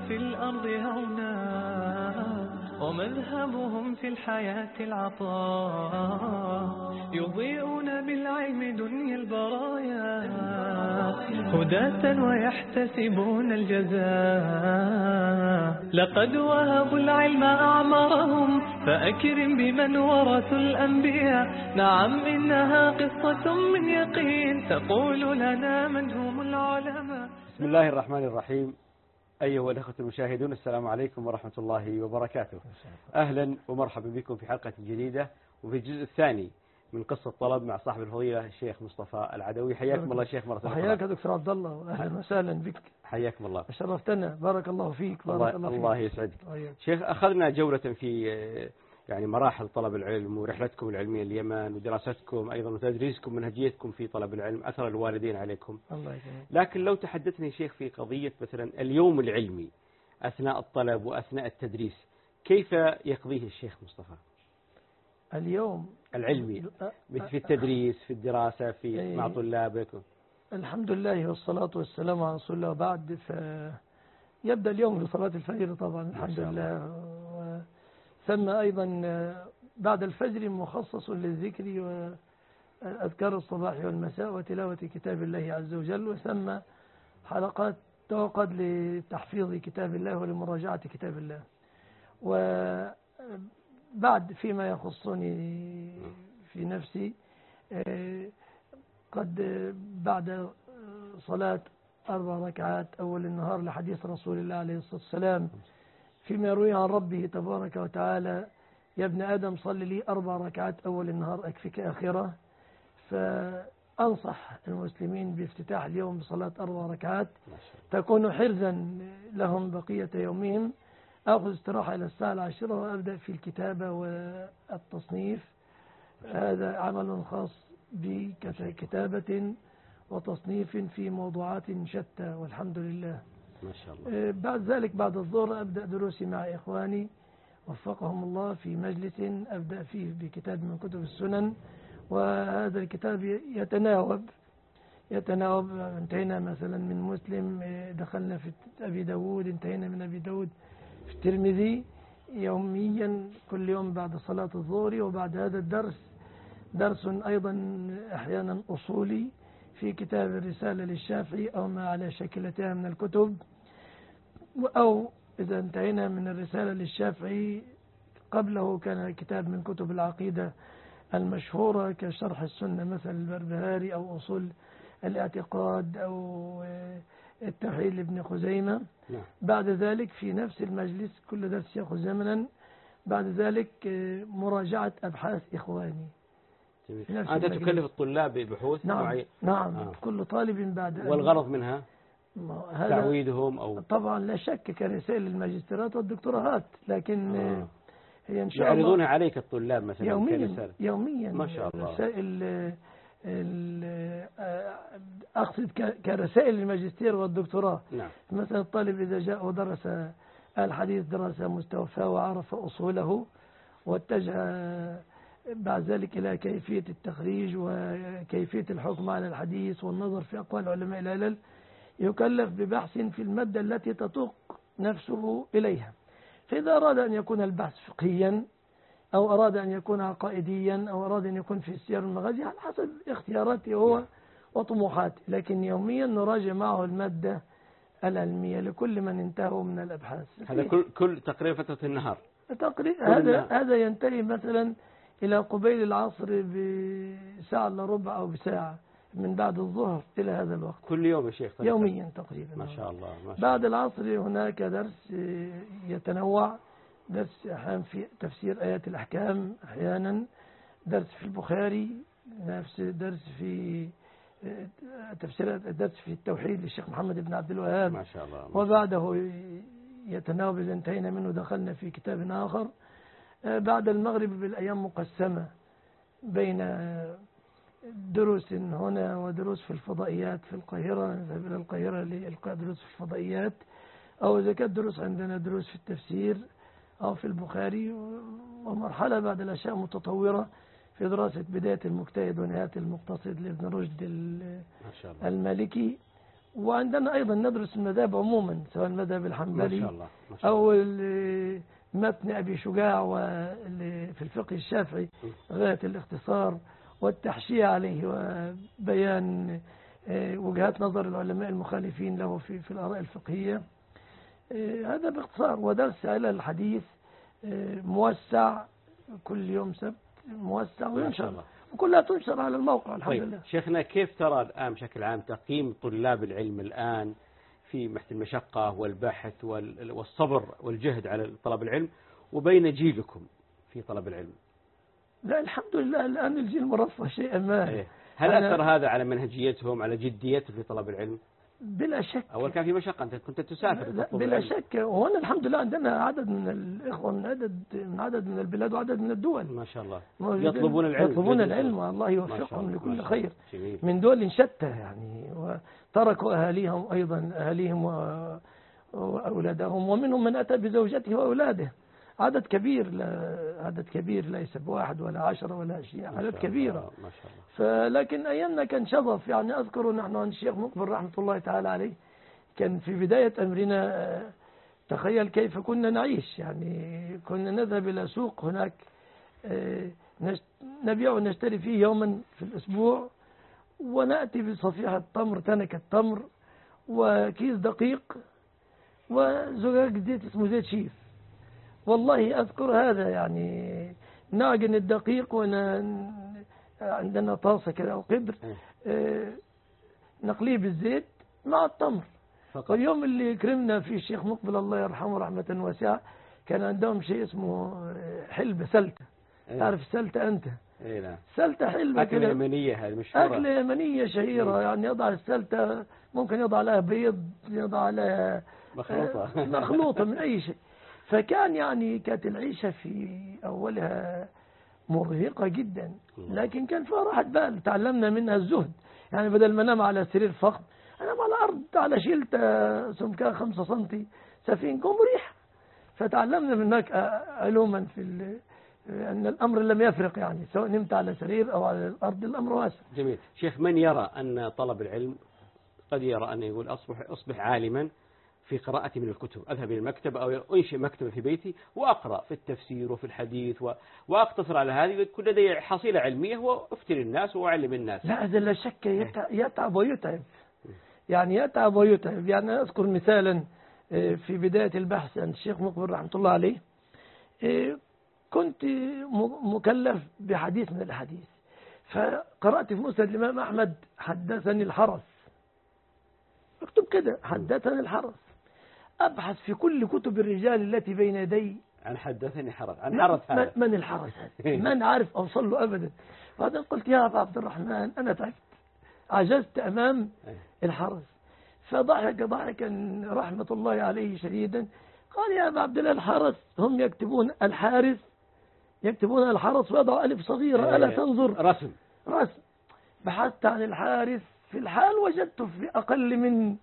في الأرض هونا، ومذهبهم في الحياة العطاء، يضيئون بالعلم دنيا البرايا، هداة ويحتسبون الجزاء. لقد وهبوا العلم أعمارهم، فأكرم بمن ورثوا الأنبياء. نعم إنها قصة من يقين، تقول لنا من هم العلماء. بسم الله الرحمن الرحيم. أيها الأخوة المشاهدون، السلام عليكم ورحمة الله وبركاته. أهلا ومرحبا بكم في حلقة جديدة وفي الجزء الثاني من قصة طلب مع صاحب الفضيلة الشيخ مصطفى العدوي. حياكم الله شيخ مرة أخرى. حياك دكتور عبد الله، وأهلا وسهلا بك. حياكم الله. شرفتنا، بارك الله فيك. بارك الله يسعدك. شيخ، أخذنا جولة في مراحل طلب العلم ورحلتكم العلمية اليمن ودراستكم أيضا وتدريسكم منهجيتكم في طلب العلم، أثر الوالدين عليكم. الله يسلمك. لكن لو تحدثني شيخ في قضية مثلا اليوم العلمي أثناء الطلب وأثناء التدريس، كيف يقضيه الشيخ مصطفى؟ اليوم العلمي في التدريس، في الدراسة، مع طلابك. الحمد لله والصلاة والسلام على رسول الله. وبعد يبدأ اليوم بصلاة الفجر طبعا، الحمد لله. ثم أيضا بعد الفجر مخصص للذكر وأذكار الصباح والمساء وتلاوة كتاب الله عز وجل، وثم حلقات توقد لتحفيظ كتاب الله ولمراجعة كتاب الله. وبعد فيما يخصني في نفسي، قد بعد صلاة 4 ركعات أول النهار لحديث رسول الله عليه الصلاة والسلام فيما يروي عن ربه تبارك وتعالى: يا ابن آدم صل لي 4 ركعات أول النهار أكفك آخرة. فأنصح المسلمين بافتتاح اليوم بصلاة 4 ركعات تكون حرزا لهم بقية يومهم. أخذ استراحة إلى الساعة 10 وأبدأ في الكتابة والتصنيف. هذا عمل خاص بكتابة وتصنيف في موضوعات شتى والحمد لله. ما شاء الله. بعد ذلك بعد الظهر أبدأ دروسي مع إخواني وفقهم الله في مجلس أبدأ فيه بكتاب من كتب السنن، وهذا الكتاب يتناوب. انتهينا مثلا من مسلم، دخلنا في أبي داود، انتهينا من أبي داود في الترمذي. يوميا كل يوم بعد صلاة الظهر. وبعد هذا درس أيضا أحيانا أصولي في كتاب الرسالة للشافعي أو ما على شكلتها من الكتب. أو إذا انتهينا من الرسالة للشافعي قبله كان كتاب من كتب العقيدة المشهورة كشرح السنة مثل البربهاري أو أصول الاعتقاد أو التوحيد لابن خزيمة. بعد ذلك في نفس المجلس كل درس يأخذ زمنا. بعد ذلك مراجعة أبحاث إخواني. أنت تكلف الطلاب ببحوث؟ نعم. كل طالب بعد والغرض منها تعويدهم أو طبعا لا شك كرسائل الماجستيرات والدكتوراه، لكن هي إن شاء الله يعرضون عليك الطلاب مثلا يوميا ما شاء الله. رسائل أقصد كرسائل الماجستير والدكتوراه. نعم. مثلا الطالب إذا جاء ودرس الحديث دراسة مستوفاة وعرف أصوله واتجه بعد ذلك إلى كيفية التخريج وكيفية الحكم على الحديث والنظر في أقوال علماء العلل، يكلف ببحث في المادة التي تطوق نفسه إليها. فإذا أراد أن يكون البحث فقهيا أو أراد أن يكون عقائديا أو أراد أن يكون في السير والمغازي على حسب اختياراته هو وطموحاته، لكن يوميا نراجع معه المادة العلمية لكل من انتهوا من الأبحاث. هذا كل تقريبا فترة النهار تقريبا. هذا ينتهي مثلا إلى قبيل العصر بساعة إلا ربع أو بساعة من بعد الظهر إلى هذا الوقت. كل يوم يا شيخ؟ يوميا تقريبا. ما شاء الله. بعد العصر هناك درس يتنوع، درس أحيانا في تفسير آيات الأحكام، أحيانا درس في البخاري، نفس درس في تفسير، درس في التوحيد للشيخ محمد بن عبد الوهاب. ما شاء الله. وبعده يتناوب إذا انتهينا منه دخلنا في كتاب آخر. بعد المغرب بالأيام مقسمة بين دروس هنا ودروس في الفضائيات في القاهرة، نذهب إلى القاهرة لإلقاء دروس في الفضائيات، أو إذا كانت دروس عندنا دروس في التفسير أو في البخاري. ومرحلة بعد الأشياء متطورة في دراسة بداية المجتهد ونهاية المقتصد لابن رشد المالكي. وعندنا أيضا ندرس المذاهب عموما، سواء المذهب ما الحنبلي شاء الله. ما شاء الله. أو متن أبي شجاع في الفقه الشافعي غاية الاختصار والتحشية عليه وبيان وجهات نظر العلماء المخالفين له في الآراء الفقهية. هذا باختصار. ودرس على الحديث موسع كل يوم سبت موسع وينشر، وكلها تنشر على الموقع الحمد لله. شيخنا، كيف ترى الآن بشكل عام تقييم طلاب العلم الآن في محت المشقة والبحث والصبر والجهد على طلب العلم وبين جيلكم في طلب العلم؟ لا الحمد لله الآن الجيل مرفه شيئا ما. هل أثر هذا على منهجيتهم، على جديتهم في طلب العلم؟ بلا شك. أول كان في مشقة، أنت كنت تسافر بلا العلم. شك. وأنا الحمد لله عندنا عدد من الإخوة من عدد من البلاد وعدد من الدول ما شاء الله يطلبون العلم والله يوفقهم لكل خير من دول شتى يعني، وتركوا أهاليهم وأولادهم، ومنهم من أتى بزوجته وأولاده. عدد كبير ليس بواحد ولا 10 ولا 20، عدد كبيرة ما شاء الله. لكن أيامنا كان شظف يعني. أذكر نحن عن الشيخ مقبل رحمة الله تعالى عليه، كان في بداية أمرنا تخيل كيف كنا نعيش يعني. كنا نذهب إلى سوق هناك نبيع ونشتري فيه يوما في الأسبوع، ونأتي بصفيحة تمر، تنكة تمر، وكيس دقيق، وزجاج زيت اسمه زيت شيف. والله أذكر هذا يعني. نعجن الدقيق عندنا طاسة كده أو قدر، نقليه بالزيت مع التمر. واليوم اللي يكرمنا فيه الشيخ مقبل الله يرحمه رحمة واسعة، كان عندهم شيء اسمه حلبة سلتة. تعرف السلتة أنت؟ سلتة حلبة أكلة يمنية، هذه مشهورة، أكلة يمنية شهيرة يعني. يضع السلتة، ممكن يضع لها بيض، يضع لها مخلوطة من أي شيء. فكان يعني كانت العيشة في أولها مرهقة جدا، لكن كان فيها راحة بال. تعلمنا منها الزهد يعني. بدل ما نام على سرير فخم، أنام على الأرض على شيلة سمكها 5 سنتي سفين كون مريح. فتعلمنا من هناك علوما في أن الأمر لم يفرق يعني، سواء نمت على سرير أو على الأرض الأمر واسع. جميل. شيخ، من يرى أن طلب العلم قد يرى أن يقول أصبح عالما في قراءة من الكتب، أذهب إلى المكتبة أو أنشئ مكتبة في بيتي وأقرأ في التفسير وفي الحديث وأقتصر على هذه، يكون لدي حصيلة علمية وأفتي الناس وأعلم الناس. لا هذا لا شك يتعب ويتعب يعني. يتعب ويتعب يعني. أذكر مثالا في بداية البحث عن الشيخ مقبل رحمة الله عليه، كنت مكلف بحديث من الحديث، فقرأت في مسند الإمام أحمد حدثني الحرس. اكتب كده حدثني الحرس. أبحث في كل كتب الرجال التي بين يدي عن حدثني حرس، عن حرس هذا من الحرس هذا؟ من عارف أوصل له أبدا. بعدين قلت يا أبا عبد الرحمن أنا تعبت، عجزت أمام الحرس. فضحك ضحكا رحمة الله عليه شديدا، قال يا أبا عبد الله الحرس هم يكتبون الحارس، يكتبون الحرس ويضع ألف صغيرة، ألا تنظر رسم. بحثت عن الحارس في الحال، وجدته في أقل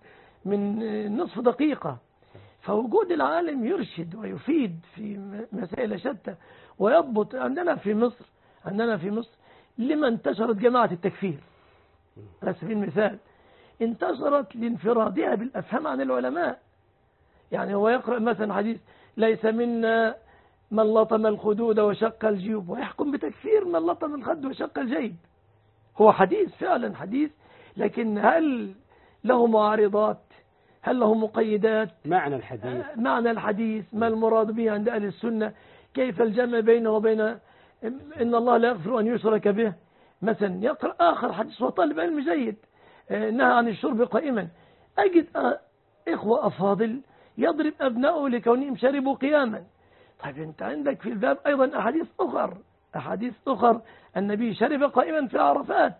من نصف دقيقة. فوجود العالم يرشد ويفيد في مسائل شتى ويضبط. عندنا في مصر لما انتشرت جماعة التكفير على سبيل المثال، انتشرت لانفرادها بالأفهام عن العلماء. يعني هو يقرأ مثلا حديث ليس منا من لطم الخدود وشق الجيوب، ويحكم بتكفير من لطم الخد وشق الجيب. هو حديث فعلا حديث، لكن هل له معارضات؟ هل له مقيدات؟ معنى الحديث ما المراد به عند أهل السنة؟ كيف الجمع بينه وبين إن الله لا يغفر أن يشرك به؟ مثلا يقرأ آخر حديث وطالب علم جيد نهى عن الشرب قائما، أجد إخوة أفاضل يضرب أبنائه لكونهم شربوا قياما. طيب أنت عندك في الباب أيضا أحاديث أخر النبي شرب قائما في عرفات.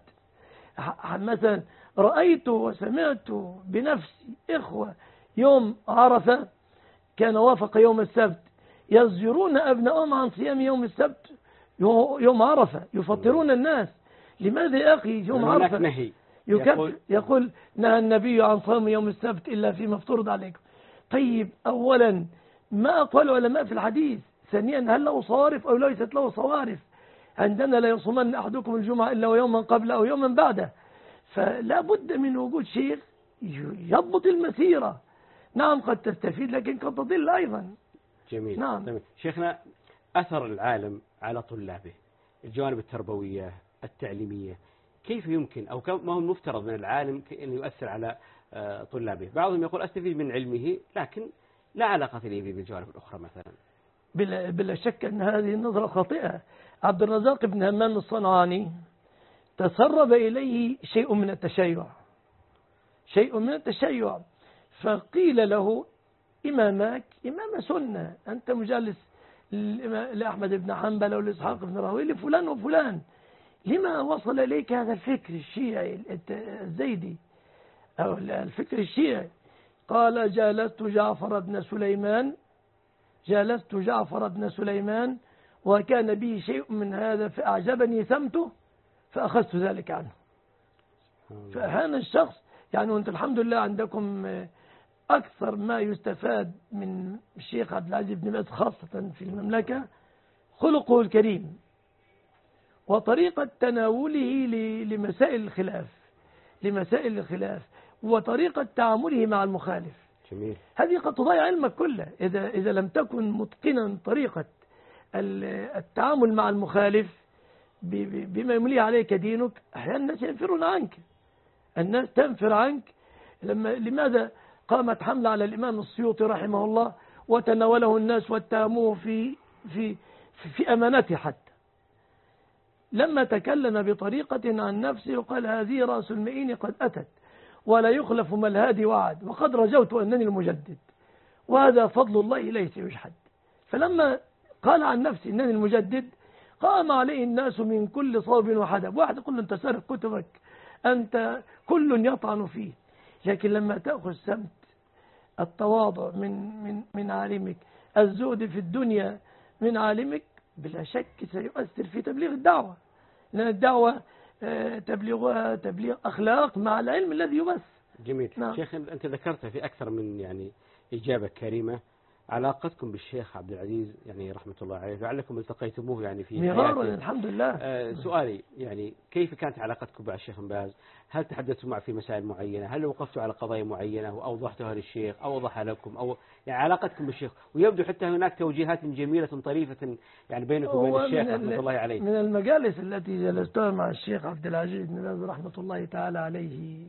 مثلا رأيت وسمعت بنفسي إخوة يوم عرفة كان وافق يوم السبت يزجرون أبنائهم عن صيام يوم السبت، يوم عرفة يفطرون الناس. لماذا يا أخي يوم عرفة نهي يقول نهى النبي عن صوم يوم السبت إلا فيما افترض عليكم. طيب أولا ما أقوال العلماء في الحديث؟ ثانيا هل له صوارف أو ليست له صوارف؟ عندنا لا يصومن أحدكم الجمعة إلا ويوما قبل أو يوما بعده. فلا بد من وجود شيخ يضبط المسيرة. نعم قد تستفيد لكن قد تضل أيضا. جميل. نعم. شيخنا، أثر العالم على طلابه، الجوانب التربوية التعليمية، كيف يمكن أو ما هو المفترض من العالم أن يؤثر على طلابه؟ بعضهم يقول أستفيد من علمه لكن لا علاقة لي بالجوانب الأخرى مثلا. بلا شك أن هذه النظرة خاطئة. عبد الرزاق بن همام الصنعاني تسرب إليه شيء من التشيع، فقيل له إمامك إمام سنة، أنت مجالس لأحمد بن حنبل ولإسحاق بن راهويه لفلان وفلان، لما وصل إليك هذا الفكر الشيعي الزيدي أو الفكر الشيعي؟ قال جالست جعفر بن سليمان وكان به شيء من هذا فأعجبني سمته فأخذت ذلك عنه. فهذا الشخص يعني وأنت الحمد لله عندكم أكثر ما يستفاد من الشيخ عبد العزيز بن باز خاصة في المملكة خلقه الكريم وطريقة تناوله لمسائل الخلاف وطريقة تعامله مع المخالف. جميل. هذه قد تضيع علمك كله إذا لم تكن متقنا طريقة التعامل مع المخالف بما يملي عليك دينك. أحيانا الناس ينفرون عنك، الناس تنفر عنك. لماذا قامت حملة على الإمام السيوطي رحمه الله وتناوله الناس واتهموه في أمانته، حتى لما تكلم بطريقة عن نفسه وقال هذه رأس المئين قد أتت ولا يخلف ما الهادي وعد وقد رجوت أنني المجدد وهذا فضل الله ليس يجحد. فلما قال عن نفسه أنني المجدد قام عليه الناس من كل صوب وحدب، واحد يقول له أنت سارق كتبك، أنت كل يطعن فيه. لكن لما تأخذ سمت التواضع من عالمك، الزهد في الدنيا من عالمك، بلا شك سيؤثر في تبليغ الدعوة، لأن الدعوة تبليغها تبليغ أخلاق مع العلم الذي يبث. جميل. نعم. شيخ، أنت ذكرت في أكثر من إجابة كريمة علاقتكم بالشيخ عبد العزيز رحمة الله عليه، لعلكم التقيتموه في مرارا الحمد لله. سؤالي كيف كانت علاقتكم مع الشيخ بن باز؟ هل تحدثتوا معه في مسائل معينة؟ هل وقفتوا على قضايا معينة وأوضحتها للشيخ أو وضحها لكم؟ أو علاقتكم بالشيخ؟ ويبدو حتى هناك توجيهات جميلة طريفة بينكم وبين الشيخ رحمة الله عليه. من المجالس التي جلستها مع الشيخ عبد العزيز بن باز رحمة الله تعالى عليه،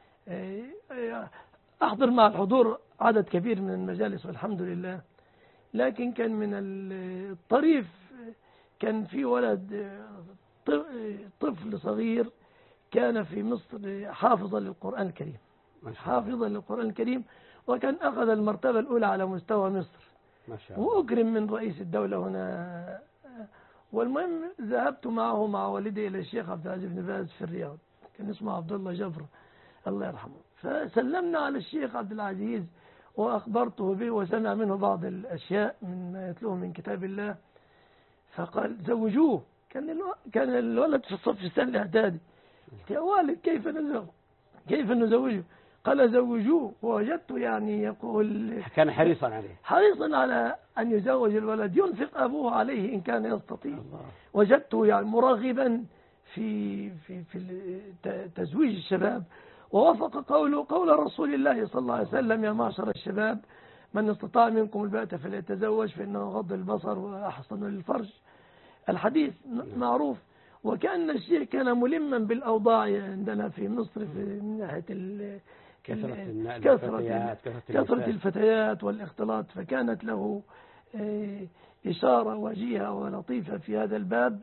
أحضر مع الحضور عدد كبير من المجالس والحمد لله. لكن كان من الطريف، كان في ولد طفل صغير كان في مصر حافظا للقرآن الكريم، وكان أخذ المرتبة الأولى على مستوى مصر ما شاء الله. وأكرم من رئيس الدولة هنا. والمهم ذهبت معه مع والدي إلى الشيخ عبد العزيز بن باز في الرياض، كان اسمه عبد الله جبر الله يرحمه. فسلمنا على الشيخ عبد العزيز وأخبرته به وسمع منه بعض الأشياء من يتلوه من كتاب الله، فقال زوجوه. كان الولد في الصف السنة الإعدادي. قلت يا والد كيف نزوجه؟ قال زوجوه. ووجدت يقول كان حريصا على أن يزوج الولد، ينفق أبوه عليه إن كان يستطيع. وجدته مرغبا في تزويج الشباب، ووافق قول رسول الله صلى الله عليه وسلم يا معشر الشباب من استطاع منكم الباءة فليتزوج فإنه غض البصر وأحسن للفرج. الحديث معروف. وكأن الشيخ كان ملما بالأوضاع عندنا في مصر من ناحية كثرة الفتيات والاختلاط، فكانت له إشارة وجيهة ولطيفة في هذا الباب،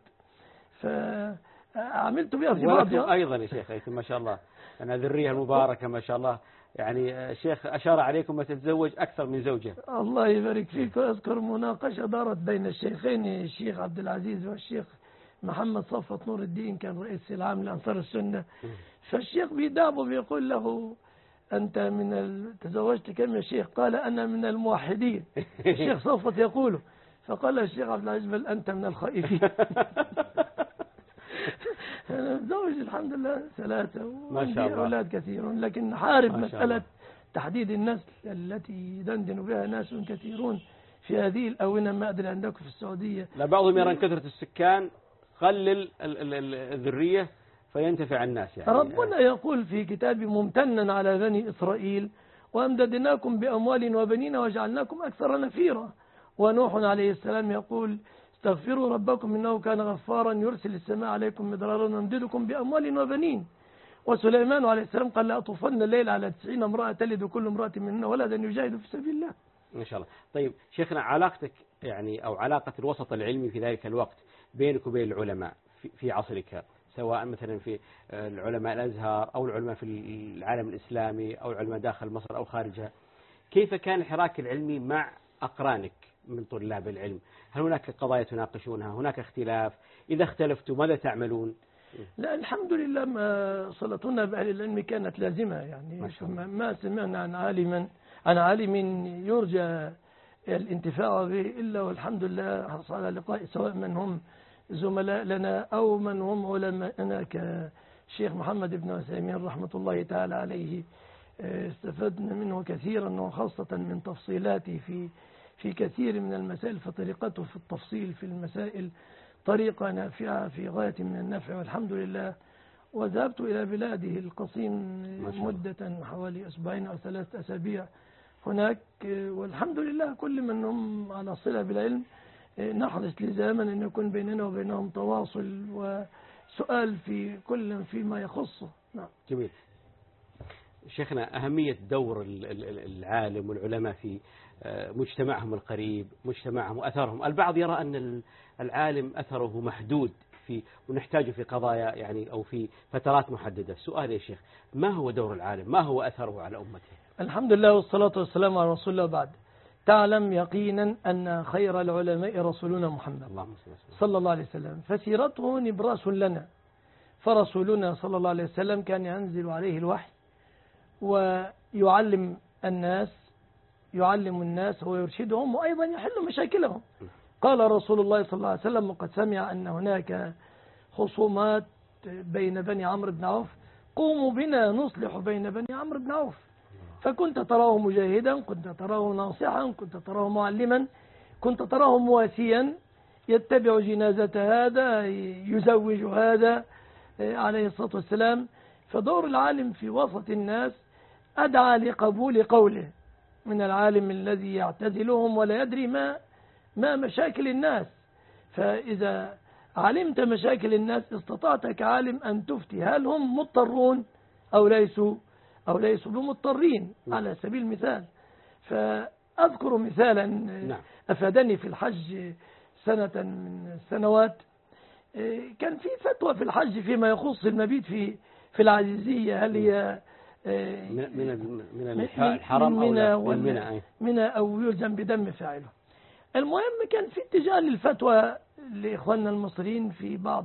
فعملت بها في بعض. أيضا يا شيخ ما شاء الله أنا ذرية المباركة ما شاء الله، الشيخ أشار عليكم ما تتزوج أكثر من زوجة. الله يبارك فيك. أذكر مناقشة دارت بين الشيخين الشيخ عبد العزيز والشيخ محمد صفوت نور الدين، كان رئيس العام لأنصار السنة. فالشيخ بيدابه بيقول له أنت تزوجت كم يا شيخ؟ قال أنا من الموحدين. الشيخ صفوت يقول، فقال الشيخ عبد العزيز بل أنت من الخائفين. أنا متزوج الحمد لله 3 ما شاء الله، أولاد كثيرون، لكن حارب مسألة تحديد النسل التي يدندن بها ناس كثيرون في هذه الأونة. ما أدري عندكم في السعودية. لا بعضهم يرى كثرة السكان قلل الذرية فينتفع الناس يعني. ربنا يقول في كتابه ممتنا على بني إسرائيل وأمددناكم بأموال وبنين وجعلناكم أكثر نفيرا. ونوح عليه السلام يقول استغفروا ربكم إنه كان غفارا يرسل السماء عليكم مدرارا ويمددكم بأموال وبنين. وسليمان عليه السلام قال لأطوفن الليل على 90 امرأة تلد كل امرأة منهن ولدا يجاهد في سبيل الله. إن شاء الله. طيب شيخنا، علاقتك يعني أو علاقة الوسط العلمي في ذلك الوقت بينك وبين العلماء في عصرك، سواء مثلا في العلماء الأزهر أو العلماء في العالم الإسلامي أو العلماء داخل مصر أو خارجها، كيف كان الحراك العلمي مع أقرانك من طلاب العلم؟ هل هناك قضايا تناقشونها؟ هناك اختلاف؟ إذا اختلفتوا ماذا تعملون؟ لا الحمد لله ما صلتنا بأهل العلم كانت لازمة يعني. ما سمعنا عن عالم يرجى الانتفاع به إلا والحمد لله حصل على لقاء، سواء من هم زملاء لنا أو من هم علماءنا كشيخ محمد بن عثيمين رحمة الله تعالى عليه. استفدنا منه كثيرا وخاصة من تفصيلاته في كثير من المسائل، فطريقته في التفصيل في المسائل طريقة نافعة في غاية من النفع والحمد لله. وذهبت إلى بلاده القصيم مدة حوالي أسبوعين أو 3 أسابيع هناك، والحمد لله كل من هم على صلة بالعلم نحرص لزاما أن يكون بيننا وبينهم تواصل وسؤال في كل فيما يخصه. نعم. جميل. شيخنا، أهمية دور العالم والعلماء في مجتمعهم القريب، مجتمعهم وأثرهم. البعض يرى أن العالم أثره محدود ونحتاجه في قضايا يعني أو في فترات محددة. سؤال يا شيخ، ما هو دور العالم؟ ما هو أثره على أمته؟ الحمد لله والصلاة والسلام على رسول الله. بعد تعلم يقينا أن خير العلماء رسولنا محمد صلى الله عليه وسلم، فسيرته نبراس لنا. فرسولنا صلى الله عليه وسلم كان ينزل عليه الوحي ويعلم الناس ويرشدهم وأيضا يحل مشاكلهم. قال رسول الله صلى الله عليه وسلم وقد سمع أن هناك خصومات بين بني عمرو بن عوف، قوموا بنا نصلح بين بني عمرو بن عوف. فكنت تراه مجاهدا، كنت تراه ناصحا، كنت تراه معلما، كنت تراه مواسيا يتبع جنازة هذا، يزوج هذا عليه الصلاة والسلام. فدور العالم في وسط الناس أدعى لقبول قوله من العالم الذي يعتزلهم ولا يدري ما مشاكل الناس. فإذا علمت مشاكل الناس استطعت كعالم أن تفتي هل هم مضطرون أو ليسوا بمضطرين. على سبيل المثال، فأذكر مثالا أفادني في الحج سنة من السنوات. كان في فتوى في الحج فيما يخص المبيت في العزيزية، هل هي من الحرم أو من أو يلزم بدم فاعله. المهم كان في اتجاه للفتوى لإخواننا المصريين في بعض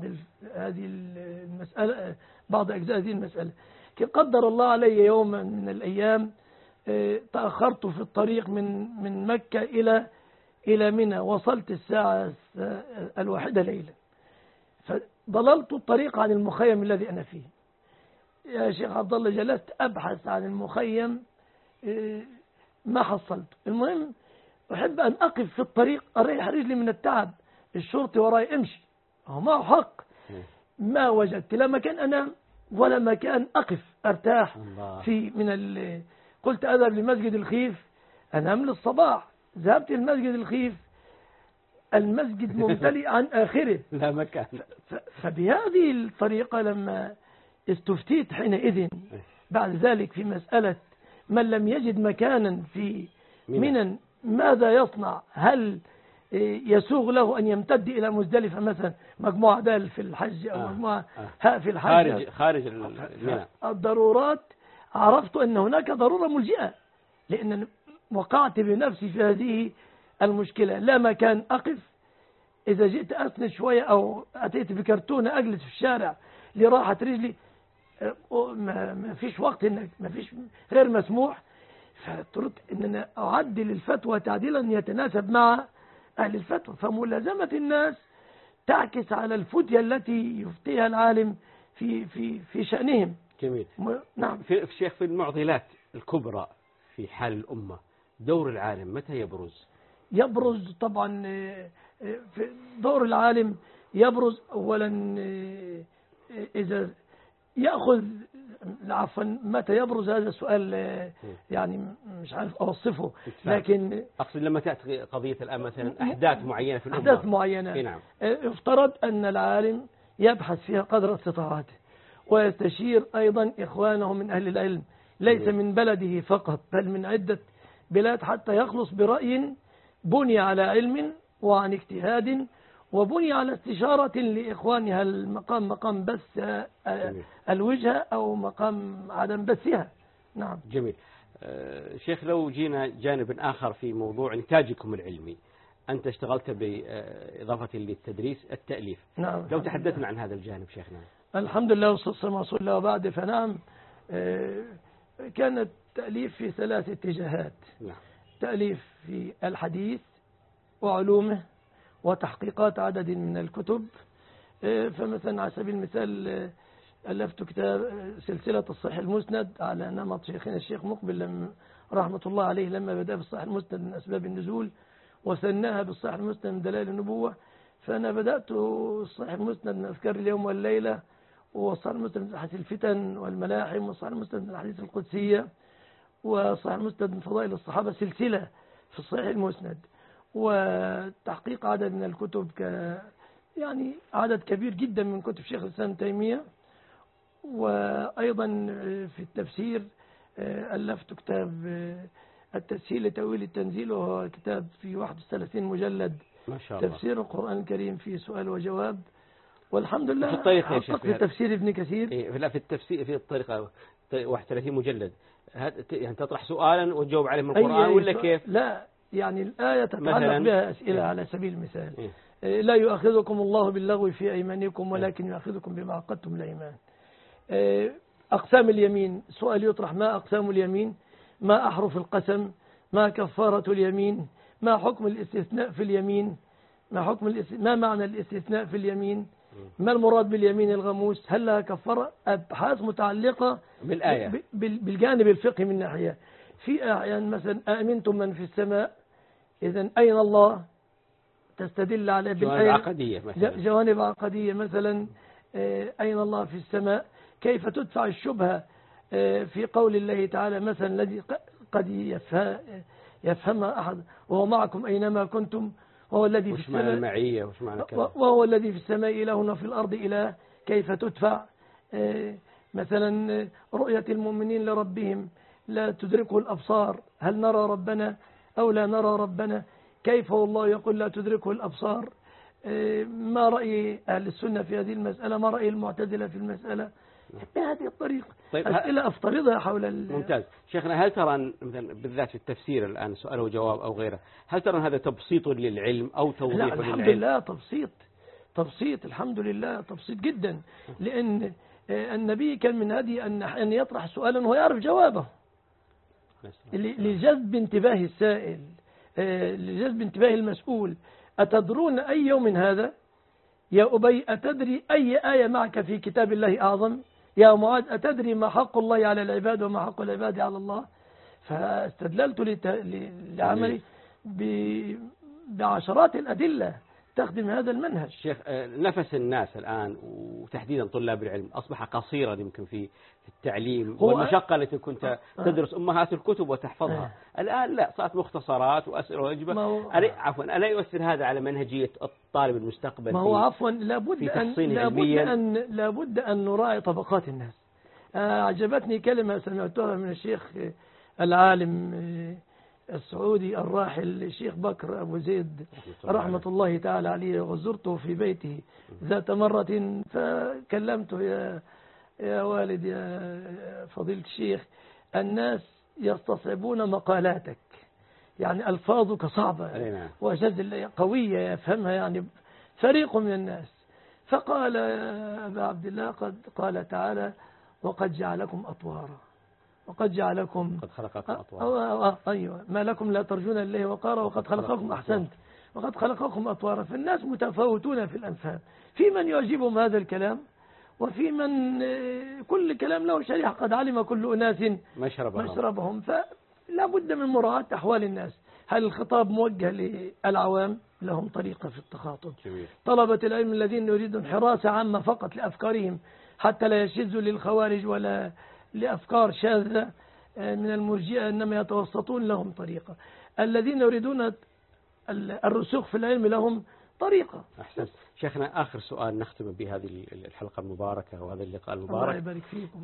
أجزاء هذه المسألة. قدر الله علي يوما من الأيام تأخرت في الطريق من مكة إلى منى، وصلت الساعة 1 ليلا، فضللت الطريق عن المخيم الذي أنا فيه. يا شيخ عبد الله جلست أبحث عن المخيم ما حصلت. المهم أحب أن أقف في الطريق أريح رجلي من التعب، الشرطي وراي امشي، هو معه حق. ما وجدت لا مكان أنام ولا مكان أقف أرتاح في قلت أذهب لمسجد الخيف أنام للصباح. ذهبت لمسجد الخيف، المسجد ممتلئ عن آخره لا مكان. فبهذه الطريقة لما استفتيت حينئذ بعد ذلك في مسألة من لم يجد مكانا في منى ماذا يصنع؟ هل يسوغ له أن يمتد إلى مزدلفة مثلا، مجموعة دال في الحج أو مجموعة هاء في الحج خارج منى. الضرورات عرفت أن هناك ضرورة ملجئة، لأن وقعت بنفسي في هذه المشكلة. لا مكان أقف، إذا جئت أسند شوية أو أتيت بكرتونة أجلس في الشارع لراحة رجلي ما فيش وقت، ما فيش غير مسموح. فاضطريت أن أنا أعدل الفتوى تعديلا يتناسب مع أهل الفتوى. فملازمة الناس تعكس على الفتية التي يفتيها العالم في شأنهم. جميل. نعم. في الشيخ، في المعضلات الكبرى في حال الأمة دور العالم متى يبرز؟ يبرز طبعا في دور العالم يبرز أولا إذا يأخذ عفوا متى يبرز هذا السؤال يعني مش عارف أوصفه، لكن أقصد لما تأتي قضية الآن مثلا أحداث معينة في الأمة، أحداث معينة نعم. افترض أن العالم يبحث فيها قدر استطاعته ويستشير أيضا إخوانه من أهل العلم ليس من بلده فقط بل من عدة بلاد حتى يخلص برأي بني على علم وعن اجتهاد وبني على استشارة لإخوانها المقام مقام بس الوجهة أو مقام عدم بثها. نعم. جميل. شيخ لو جينا جانب آخر في موضوع إنتاجكم العلمي، أنت اشتغلت بإضافة للتدريس التأليف. نعم. لو تحدثنا عن هذا الجانب شيخنا. الحمد لله والصلاة والسلام على رسول الله وبعد. فنعم كان التأليف في 3 اتجاهات. نعم. تأليف في الحديث وعلومه وتحقيقات عدد من الكتب. فمثلا على سبيل المثال ألفت كتاب سلسلة الصحيح المسند على نمط شيخنا الشيخ مقبل رحمة الله عليه لما بدأ بالصحيح المسند من أسباب النزول وثناها بالصحيح المسند من دلائل النبوة. فأنا بدأت الصحيح المسند من أذكار اليوم والليلة والصحيح المسند من حديث الفتن والملاحم والصحيح المسند من الحديث القدسية وصحيح المسند من فضائل الصحابة سلسلة في الصحيح المسند وتحقيق عدد من الكتب يعني عدد كبير جدا من كتب شيخ الإسلام تيمية. وأيضا في التفسير ألفت كتاب التسهيل لتأويل التنزيل وهو كتاب في 31 مجلد ما شاء الله. تفسير القرآن الكريم في سؤال وجواب والحمد لله. في الطريقة يا شيخ في تفسير ابن كثير. لا في التفسير في الطريقة 31 مجلد يعني تطرح سؤالا وتجاوب عليه من القرآن ولا كيف؟ لا يعني الآية تتعلق بها أسئلة على سبيل المثال. لا يؤاخذكم الله باللغو في أيمانكم ولكن يؤاخذكم بما عقدتم الأيمان. أقسام اليمين سؤال يطرح: ما أقسام اليمين؟ ما أحرف القسم؟ ما كفارة اليمين؟ ما حكم الاستثناء في اليمين؟ ما معنى الاستثناء في اليمين؟ ما المراد باليمين الغموس؟ هل لها كفارة؟ أبحاث متعلقة بالآية بالجانب الفقهي من ناحية. في أحيان مثلا أأمنتم من في السماء، إذن أين الله؟ تستدل على جوانب عقدية مثلا. جوانب عقدية مثلا أين الله في السماء؟ كيف تدفع الشبهة في قول الله تعالى مثلا الذي قد يفهمها أحد وهو معكم أينما كنتم وهو الذي في السماء المعية وش معنى كذا وهو الذي في السماء إله وفي الأرض إله، كيف تدفع؟ مثلا رؤية المؤمنين لربهم لا تدركه الأبصار، هل نرى ربنا أو لا نرى ربنا؟ كيف والله يقول لا تدركه الأبصار؟ ما رأي أهل السنة في هذه المسألة؟ ما رأي المعتزلة في المسألة؟ بهذه الطريقة. طيب أسئلة أفترضها حول ممتاز. شيخنا هل ترى مثلا بالذات في التفسير الآن سؤال وجواب أو غيره، هل ترى هذا تبسيط للعلم أو توضيح للعلم؟ الحمد لله تبسيط الحمد لله تبسيط جدا، لأن النبي كان من هذه أن يطرح سؤالا وهو يعرف جوابه لجذب انتباه السائل، لجذب انتباه المسؤول. أتدرون أي يوم هذا يا أبي؟ أتدري أي آية معك في كتاب الله أعظم؟ يا معاذ أتدري ما حق الله على العباد وما حق العباد على الله؟ فاستدللت لعملي بعشرات الأدلة تخدم هذا المنهج. شيخ نفس الناس الآن وتحديدا طلاب العلم أصبح قصيرا يمكن في التعليم والمشقة التي كنت تدرس أمهات الكتب وتحفظها. الآن لا، صارت مختصرات وأسئلة وأجوبة. عفوا ألا يؤثر هذا على منهجية الطالب المستقبل؟ ما هو عفوا لابد أن نراعي طبقات الناس. أعجبتني كلمة سمعتها من الشيخ العالم السعودي الراحل الشيخ بكر أبو زيد رحمة الله تعالى عليه، وزرته في بيته ذات مرة فكلمته: يا والد يا فضيلة الشيخ، الناس يستصعبون مقالاتك، يعني ألفاظك صعبة وجزل قوية يفهمها يعني فريق من الناس. فقال يا أبا عبد الله قال تعالى: وقد جعلكم أطوارا وقد جعلكم قد خلقكم أطوارا. أيوة، ما لكم لا ترجون الله وقارا وقد خلقكم أحسنت وقد خلقكم أطوارا. فالناس متفاوتون في الأنفام، في من يعجبهم هذا الكلام وفي من كل كلام له شريحة، قد علم كل أناس مشربهم. فلا بد من مراعاة أحوال الناس. هل الخطاب موجه للعوام؟ لهم طريقة في التخاطب. طلبة العلم الذين يريدون حراسة عامة فقط لأفكارهم حتى لا يشذوا للخوارج ولا لأفكار شاذة من المرجئة، إنما يتوسطون لهم طريقة. الذين يريدون الرسوخ في العلم لهم طريقة. أحسن. شيخنا آخر سؤال نختم بهذه الحلقة المباركة وهذا اللقاء المبارك. الله يبارك فيكم.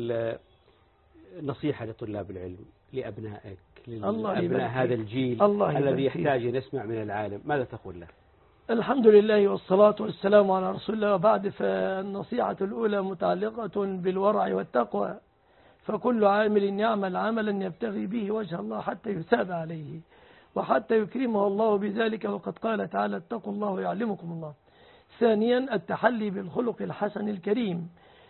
نصيحة لطلاب العلم، لأبنائك، الله لأبناء هذا الجيل الذي يحتاج أن يسمع من العالم، ماذا تقول له؟ الحمد لله والصلاة والسلام على رسول الله، وبعد. فالنصيحة الأولى متعلقة بالورع والتقوى، فكل عامل يعمل عملا يبتغي به وجه الله حتى يثاب عليه وحتى يكرمه الله بذلك، وقد قال تعالى اتقوا الله ويعلمكم الله. ثانيا التحلي بالخلق الحسن الكريم،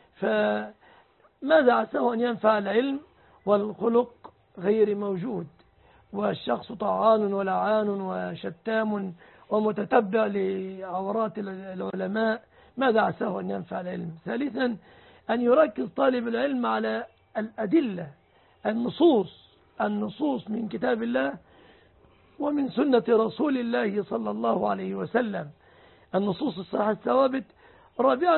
فماذا عساه أن ينفع العلم والخلق غير موجود، والشخص طعان ولعان وشتام ومتتبع لعورات العلماء، ماذا عساه أن ينفع العلم؟ ثالثا أن يركز طالب العلم على الأدلة، النصوص من كتاب الله ومن سنة رسول الله صلى الله عليه وسلم، النصوص الصحيحة الثوابت. رابعا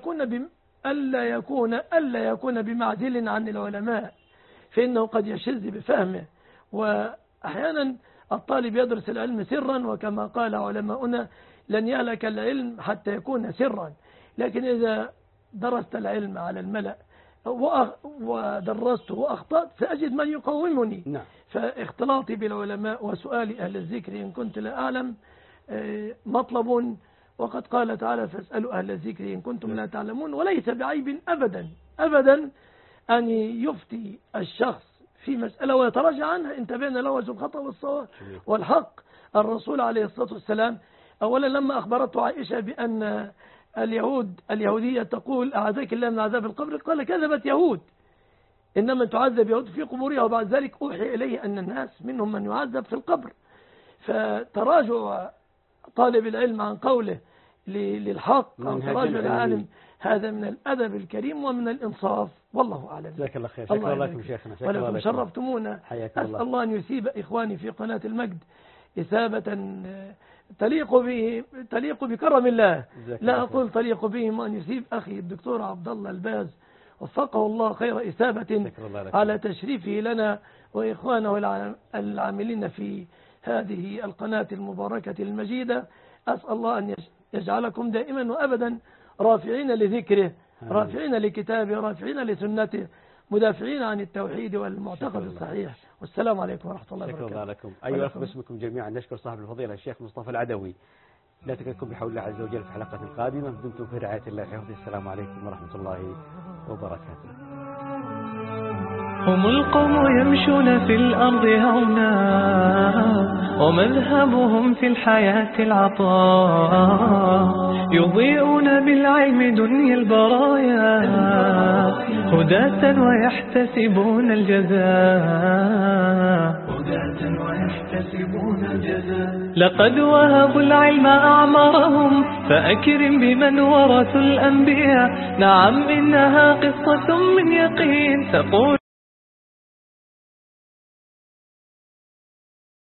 ألا يكون بمعزل عن العلماء، فإنه قد يشذ بفهمه، وأحيانا الطالب يدرس العلم سرا، وكما قال علماؤنا لن يهلك العلم حتى يكون سرا. لكن إذا درست العلم على الملأ ودرسته وأخطأت سأجد من يقومني. نعم. فاختلاطي بالعلماء وسؤال أهل الذكر إن كنت لا أعلم مطلب، وقد قال تعالى فاسألوا أهل الذكر إن كنتم لا تعلمون. وليس بعيب أبدا أن يفتي الشخص في مسألة ويتراجع عنها إن تبين له وجه الخطأ والصواب والحق. الرسول عليه الصلاة والسلام أولا لما أخبرته عائشة بأن اليهودية تقول أعاذك الله من عذاب القبر، قال كذبت يهود، إنما تعذب يهود في قبورها، وبعد ذلك أوحي إليه أن الناس منهم من يعذب في القبر. فتراجع طالب العلم عن قوله للحق أو تراجع العالم هذا من الأدب الكريم ومن الإنصاف، والله أعلم. جزاك الله خير. شكرا لكم شيخنا. ولكم شرفتمونا. أسأل الله أن يثيب إخواني في قناة المجد إثابة تليق بكرم الله، لا أقول تليق بهم، وأن يثيب أخي الدكتور عبد الله الباز وفقه الله خير إثابة على تشريفه لنا وإخوانه العاملين في هذه القناة المباركة المجيدة. أسأل الله أن يجعلكم دائما وأبدا رافعين لذكره، رافعين لكتابه، رافعين لسنته، مدافعين عن التوحيد والمعتقد الصحيح. والسلام عليكم ورحمة الله وبركاته. شكرا لكم. أيها الأخوة باسمكم جميعا نشكر صاحب الفضيلة الشيخ مصطفى العدوي. لا تكلكم بحول الله عز وجل في حلقة قادمة. دمتم في رعاية الله وحفظه. السلام عليكم ورحمة الله وبركاته. هم القوم يمشون في الأرض هونا، ومذهبهم في الحياة العطاء، يضيئون بالعلم دنيا البرايا، هداة ويحتسبون الجزاء. لقد وهبوا العلم أعمارهم، فأكرم بمن ورثوا الأنبياء. نعم إنها قصة من يقين تقول